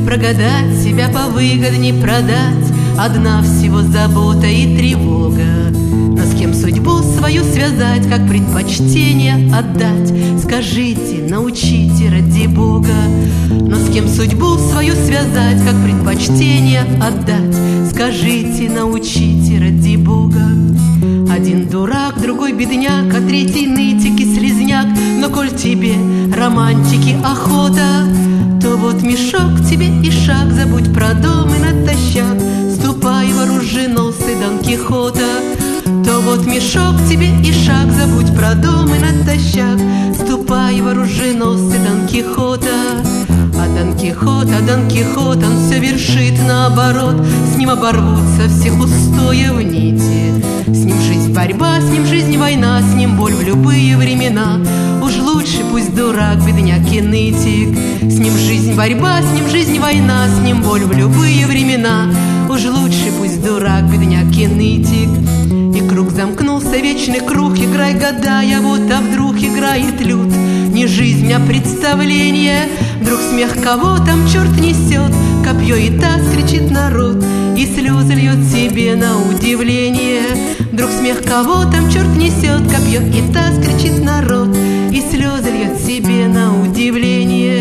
прогадать, себя повыгодней продать. Одна всего забота и тревога. Но с кем судьбу свою связать, как предпочтение отдать? Скажите, научите ради Бога. Но с кем судьбу свою связать, как предпочтение отдать? Скажите, научите ради Бога. Один дурак, другой бедняк, а третий нытик и слезняк. Но коль тебе романтики охота, то вот мешок тебе и шаг, забудь про дом и натощак. Ступай в оруженосцы Дон Кихота. То вот мешок тебе и шаг, забудь про дом и натощак. Ступай в оруженосцы Дон Кихота. Дон Кихот, он все вершит наоборот. С ним оборвутся все устои в нити. С ним жизнь борьба, с ним жизнь война, с ним боль в любые времена. Уж лучше пусть дурак, бедняк и нытик. С ним жизнь борьба, с ним жизнь война, с ним боль в любые времена. Уж лучше пусть дурак, бедняк и нытик. И круг замкнулся, вечный круг, играй, гадая, вот а вдруг играет лют. Не жизнь, а представление. Вдруг смех кого там черт несет, копье и таз кричит народ, и слезы льет себе на удивление. Вдруг смех кого там черт несет, копье и таз кричит народ, и слезы льет себе на удивление.